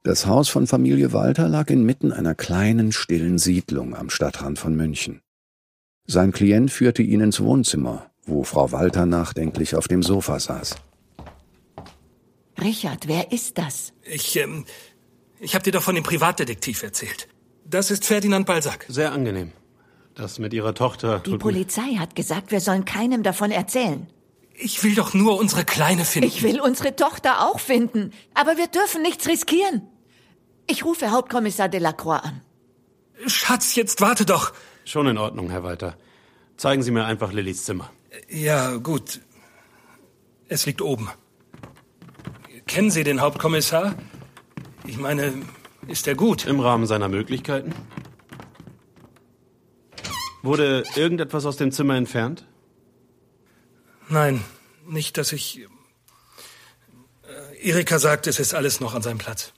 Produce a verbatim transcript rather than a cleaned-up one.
Das Haus von Familie Walter lag inmitten einer kleinen, stillen Siedlung am Stadtrand von München. Sein Klient führte ihn ins Wohnzimmer, wo Frau Walter nachdenklich auf dem Sofa saß. Richard, wer ist das? Ich, ähm, ich habe dir doch von dem Privatdetektiv erzählt. Das ist Ferdinand Balzac. Sehr angenehm. Das mit Ihrer Tochter... Die Polizei hat gesagt, wir sollen keinem davon erzählen. Ich will doch nur unsere Kleine finden. Ich will unsere Tochter auch finden, aber wir dürfen nichts riskieren. Ich rufe Hauptkommissar Delacroix an. Schatz, jetzt warte doch. Schon in Ordnung, Herr Walter. Zeigen Sie mir einfach Lillys Zimmer. Ja, gut. Es liegt oben. Kennen Sie den Hauptkommissar? Ich meine, ist er gut? Im Rahmen seiner Möglichkeiten. Wurde irgendetwas aus dem Zimmer entfernt? Nein, nicht, dass ich... Erika sagt, es ist alles noch an seinem Platz.